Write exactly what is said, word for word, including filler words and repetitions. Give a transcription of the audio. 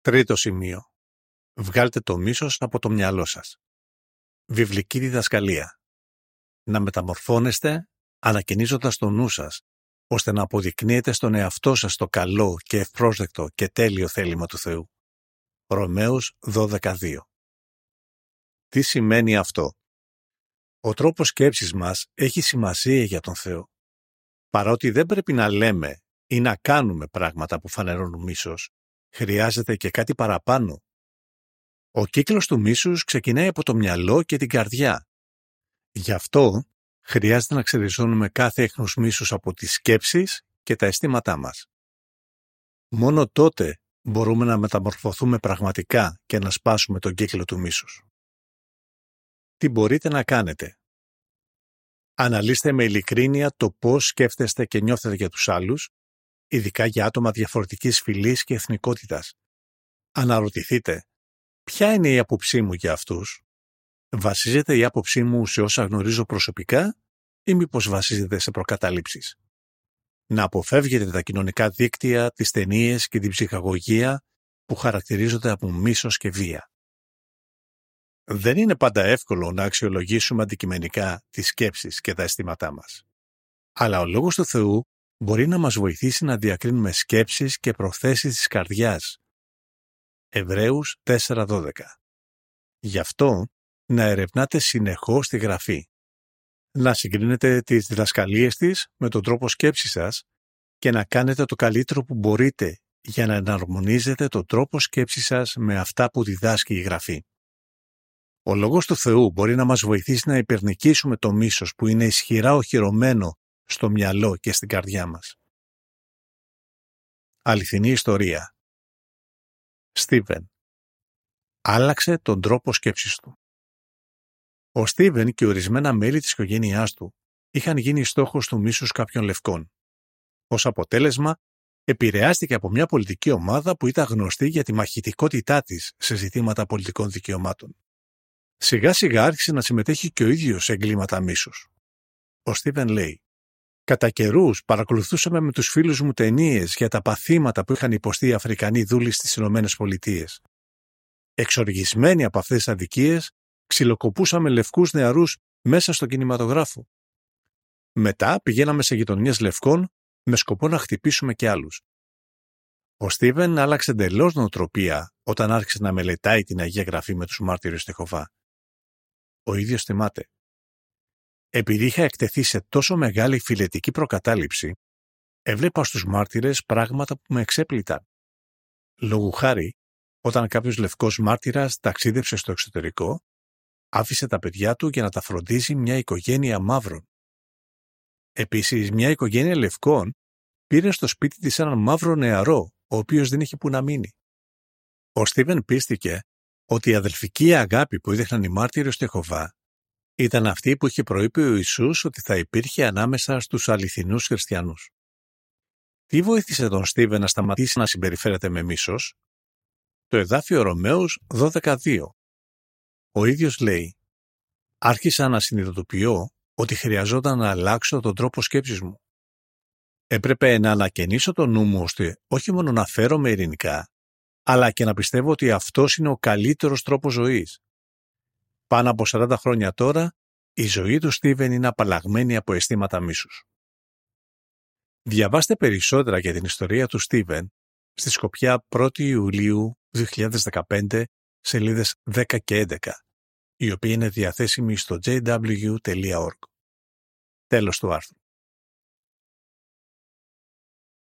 Τρίτο σημείο. Βγάλτε το μίσος από το μυαλό σας. Βιβλική διδασκαλία. Να μεταμορφώνεστε ανακαινίζοντας το νου σας, ώστε να αποδεικνύετε στον εαυτό σας το καλό και ευπρόσδεκτο και τέλειο θέλημα του Θεού. Ρωμαίους δώδεκα δύο. Τι σημαίνει αυτό? Ο τρόπος σκέψης μας έχει σημασία για τον Θεό. Παρότι δεν πρέπει να λέμε ή να κάνουμε πράγματα που φανερώνουν μίσος, χρειάζεται και κάτι παραπάνω. Ο κύκλος του μίσους ξεκινάει από το μυαλό και την καρδιά. Γι' αυτό χρειάζεται να ξεριζώνουμε κάθε έχνος μίσους από τις σκέψεις και τα αισθήματά μας. Μόνο τότε μπορούμε να μεταμορφωθούμε πραγματικά και να σπάσουμε τον κύκλο του μίσους. Τι μπορείτε να κάνετε? Αναλύστε με ειλικρίνεια το πώς σκέφτεστε και νιώθετε για τους άλλους, ειδικά για άτομα διαφορετικής φυλής και εθνικότητας. Αναρωτηθείτε, ποια είναι η άποψή μου για αυτούς? Βασίζεται η άποψή μου σε όσα γνωρίζω προσωπικά ή μήπως βασίζεται σε προκαταλήψεις? Να αποφεύγετε τα κοινωνικά δίκτυα, τις ταινίες και την ψυχαγωγία που χαρακτηρίζονται από μίσος και βία. Δεν είναι πάντα εύκολο να αξιολογήσουμε αντικειμενικά τις σκέψεις και τα αισθήματά μας. Αλλά ο Λόγος του Θεού μπορεί να μας βοηθήσει να διακρίνουμε σκέψεις και προθέσεις της καρδιάς. Εβραίους τέσσερα δώδεκα. Γι' αυτό να ερευνάτε συνεχώς τη Γραφή. Να συγκρίνετε τις διδασκαλίες της με τον τρόπο σκέψης σας και να κάνετε το καλύτερο που μπορείτε για να εναρμονίζετε τον τρόπο σκέψης σας με αυτά που διδάσκει η Γραφή. Ο Λόγος του Θεού μπορεί να μας βοηθήσει να υπερνικήσουμε το μίσος που είναι ισχυρά οχυρωμένο στο μυαλό και στην καρδιά μας. Αληθινή ιστορία. Στίβεν. Άλλαξε τον τρόπο σκέψης του. Ο Στίβεν και ορισμένα μέλη της οικογένειάς του είχαν γίνει στόχος του μίσους κάποιων λευκών. Ως αποτέλεσμα, επηρεάστηκε από μια πολιτική ομάδα που ήταν γνωστή για τη μαχητικότητά της σε ζητήματα πολιτικών δικαιωμάτων. Σιγά σιγά άρχισε να συμμετέχει και ο ίδιος σε εγκλήματα μίσους. Ο Στίβεν λέει: «Κατά καιρούς παρακολουθούσαμε με τους φίλους μου ταινίες για τα παθήματα που είχαν υποστεί οι Αφρικανοί δούλοι στις Ηνωμένες Πολιτείες. Εξοργισμένοι από αυτές τις αδικίες, ξυλοκοπούσαμε λευκούς νεαρούς μέσα στον κινηματογράφο. Μετά πηγαίναμε σε γειτονιές λευκών με σκοπό να χτυπήσουμε και άλλους». Ο Στίβεν άλλαξε εντελώς νοοτροπία όταν άρχισε να μελετάει την Αγία Γραφή με τους μάρτυρες του Ιεχωβά. Ο ίδιος θυμάται: «Επειδή είχα εκτεθεί σε τόσο μεγάλη φιλετική προκατάληψη, έβλεπα στους μάρτυρες πράγματα που με εξέπληταν. Λόγου χάρη, όταν κάποιος λευκός μάρτυρας ταξίδεψε στο εξωτερικό, άφησε τα παιδιά του για να τα φροντίζει μια οικογένεια μαύρων. Επίσης, μια οικογένεια λευκών πήρε στο σπίτι της έναν μαύρο νεαρό, ο οποίος δεν είχε που να μείνει. Ο Στίβεν πίστηκε ότι η αδελφική αγάπη που έδειχναν οι μάρτυρες του Ιεχωβά ήταν αυτή που είχε προείπει ο Ιησούς ότι θα υπήρχε ανάμεσα στους αληθινούς χριστιανούς. Τι βοήθησε τον Στίβεν να σταματήσει να συμπεριφέρεται με μίσος? Το εδάφιο Ρωμαίους δώδεκα δύο. Ο ίδιος λέει: «Άρχισα να συνειδητοποιώ ότι χρειαζόταν να αλλάξω τον τρόπο σκέψης μου. Έπρεπε να ανακαινήσω το νου μου ώστε όχι μόνο να φέρομαι ειρηνικά, αλλά και να πιστεύω ότι αυτός είναι ο καλύτερος τρόπος ζωής». Πάνω από σαράντα χρόνια τώρα, η ζωή του Στίβεν είναι απαλλαγμένη από αισθήματα μίσους. Διαβάστε περισσότερα για την ιστορία του Στίβεν στη Σκοπιά πρώτη Ιουλίου δύο χιλιάδες δεκαπέντε, σελίδες δέκα και έντεκα, η οποία είναι διαθέσιμη στο τζέι ντάμπλιου τελεία οργκ. Τέλος του άρθρου.